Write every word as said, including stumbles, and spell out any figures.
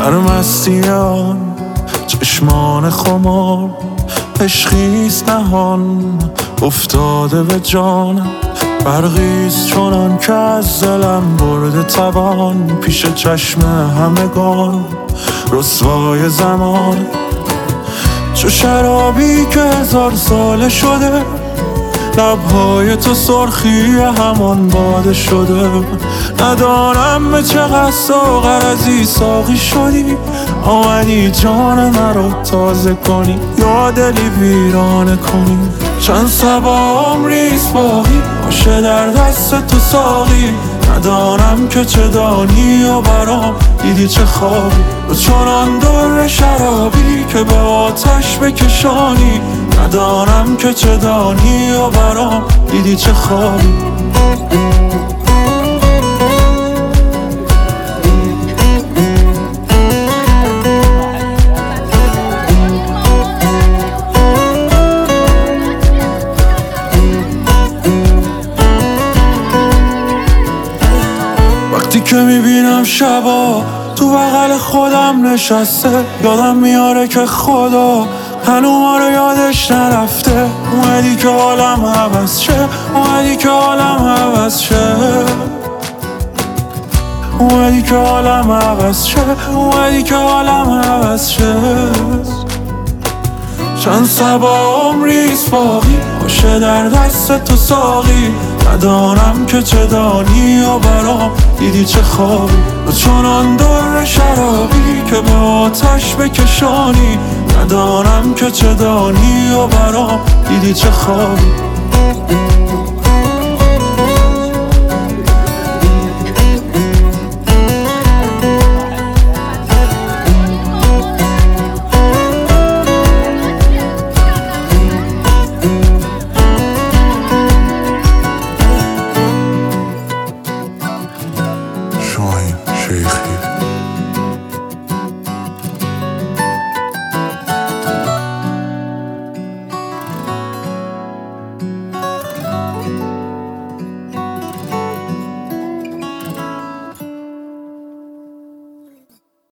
در مستی آن چشمان خمار، عشقیست نهان افتاده به جانم. برقیست چنان که از دلم برده توان، پیش چشم همگان رسوای زمان. چو شرابی که هزار ساله شده، لبهای تو سرخی همان باده شده. ندانم به چقدر ساغر از ای ساقی شدی، آمدی جان مرا تازه کنی یا دلی ویرانه کنی. چند صبا عمریست باقی باشه در دست تو ساقی، ندانم که چه دانی و برام دیدی چه خوابی. و چنان در شرابی که به آتش بکشانی، ندانم که چه دانی و برام دیدی چه خوابی. وقتی که میبینم شبا تو بغل خودم نشسته، یادم میاره که خدا هنو ما رو یادش نرفته. اومدی که حالم عوض شه، اومدی که حالم عوض شه، اومدی که حالم عوض شه، اومدی که حالم عوض شه. چند صبا عمریست باقی باشه در دست تو ساقی، ندانم که چه دانی و برام دیدی چه خوابی. و چنان در شرابی که به آتش بکشانی، ندانم که چه دانی و برام دیدی چه خوابی.